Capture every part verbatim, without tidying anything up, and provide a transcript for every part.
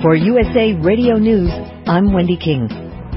For U S A Radio News, I'm Wendy King.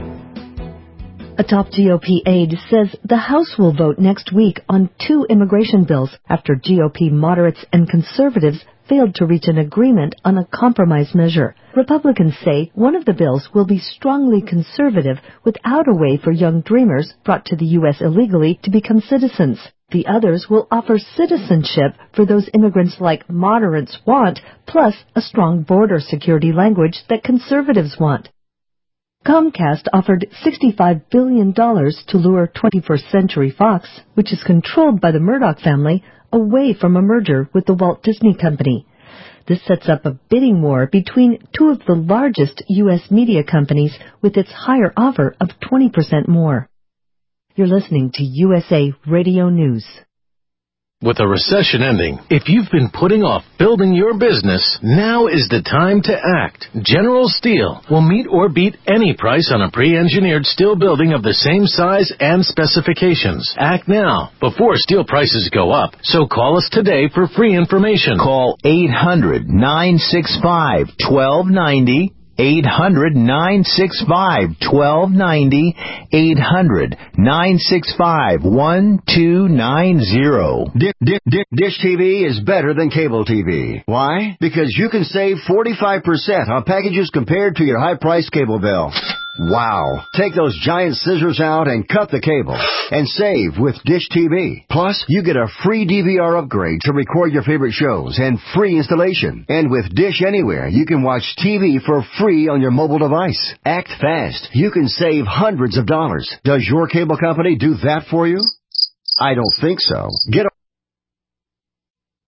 A top G O P aide says the House will vote next week on two immigration bills after G O P moderates and conservatives failed to reach an agreement on a compromise measure. Republicans say one of the bills will be strongly conservative without a way for young dreamers brought to the U S illegally to become citizens. The others will offer citizenship for those immigrants like moderates want, plus a strong border security language that conservatives want. Comcast offered sixty-five billion dollars to lure twenty-first Century Fox, which is controlled by the Murdoch family, away from a merger with the Walt Disney Company. This sets up a bidding war between two of the largest U S media companies with its higher offer of twenty percent more. You're listening to U S A Radio News. With a recession ending, if you've been putting off building your business, now is the time to act. General Steel will meet or beat any price on a pre-engineered steel building of the same size and specifications. Act now, before steel prices go up. So call us today for free information. Call eight hundred, nine six five, one two nine zero. eight hundred, nine six five, one two nine zero. eight hundred, nine six five, one two nine zero. Dish, Dish, Dish T V is better than cable T V. Why? Because you can save forty-five percent on packages compared to your high-priced cable bill. Wow. Take those giant scissors out and cut the cable and save with Dish T V. Plus, you get a free D V R upgrade to record your favorite shows and free installation. And with Dish Anywhere, you can watch T V for free on your mobile device. Act fast. You can save hundreds of dollars. Does your cable company do that for you? I don't think so. Get